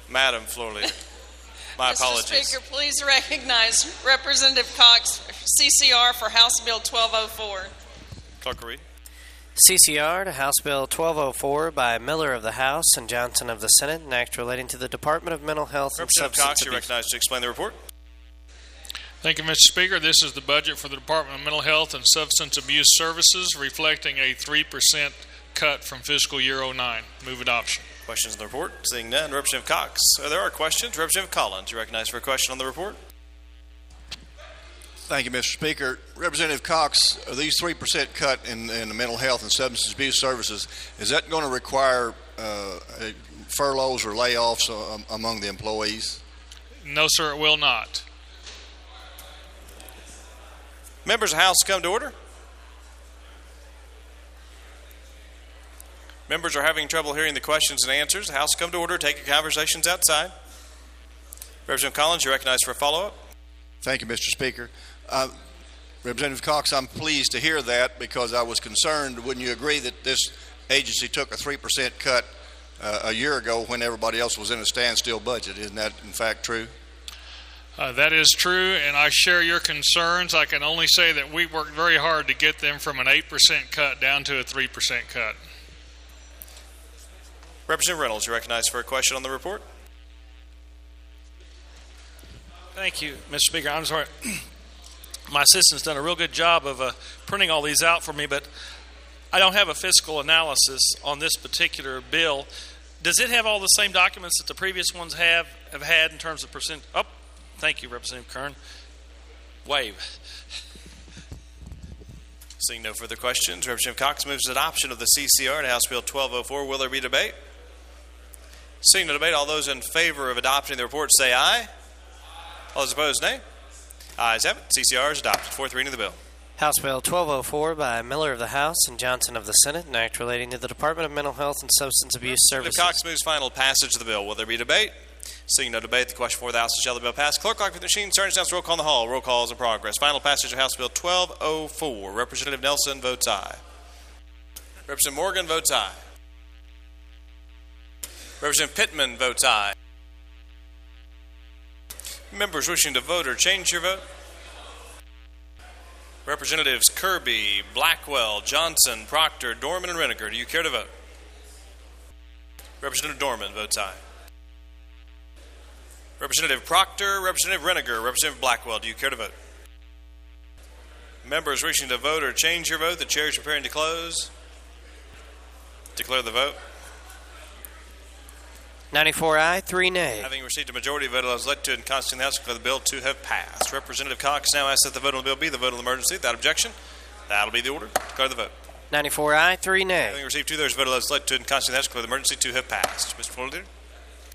Madam Floor Leader. My apologies. Mr. Speaker, please recognize Representative Cox, CCR, for House Bill 1204. Clerk will read. CCR to House Bill 1204 by Miller of the House and Johnson of the Senate, an act relating to the Department of Mental Health and Representative Substance Cox, you're Abuse. recognized to explain the report. Thank you, Mr. Speaker. This is the budget for the Department of Mental Health and Substance Abuse Services, reflecting a 3% cut from fiscal year 09. Move adoption. Questions on the report? Seeing none. Representative Cox. There are questions. Representative Collins, you're recognized for a question on the report. Thank you, Mr. Speaker. Representative Cox, these 3% cut in the mental health and substance abuse services, is that going to require furloughs or layoffs among the employees? No, sir, it will not. Members of the House, come to order. Members are having trouble hearing the questions and answers. The House, come to order. Take your conversations outside. Representative Collins, you're recognized for a follow-up. Thank you, Mr. Speaker. Representative Cox, I'm pleased to hear that because I was concerned. Wouldn't you agree that this agency took a 3% cut a year ago when everybody else was in a standstill budget? Isn't that, in fact, true? That is true, and I share your concerns. I can only say that we worked very hard to get them from an 8% cut down to a 3% cut. Representative Reynolds, you're recognized for a question on the report. Thank you, Mr. Speaker. I'm sorry. My assistant's done a real good job of printing all these out for me, but I don't have a fiscal analysis on this particular bill. Does it have all the same documents that the previous ones have had in terms of percent? Oh, thank you, Representative Kern. Wave. Seeing no further questions, Representative Cox moves to adoption of the CCR to House Bill 1204. Will there be debate? Seeing no debate, all those in favor of adopting the report say aye. All those opposed, nay. Ayes have it. CCR is adopted. Fourth reading of the bill. House Bill 1204 by Miller of the House and Johnson of the Senate, an act relating to the Department of Mental Health and Substance Abuse Services. Cox moves final passage of the bill. Will there be debate? Seeing no debate, the question before the House is shall the bill pass. Clerk, lock the machine. Sergeant sounds roll call in the hall. Roll call is in progress. Final passage of House Bill 1204. Representative Nelson votes aye. Representative Morgan votes aye. Representative Pittman votes aye. Members wishing to vote or change your vote? Representatives Kirby, Blackwell, Johnson, Proctor, Dorman, and Reniger, do you care to vote? Representative Dorman votes aye. Representative Proctor, Representative Reniger, Representative Blackwell, do you care to vote? Members wishing to vote or change your vote, the chair is preparing to close. Declare the vote. 94 aye, 3 nay. Having received a majority of votes as elected and constituting the House, declare the bill to have passed. Representative Cox now asks that the vote on the bill be the vote on the emergency. Without objection, that'll be the order. Declare the vote. 94 aye, 3 nay. Having received 2/3 vote as elected and constituting the House, declare the emergency to have passed. Mr. Floor Leader.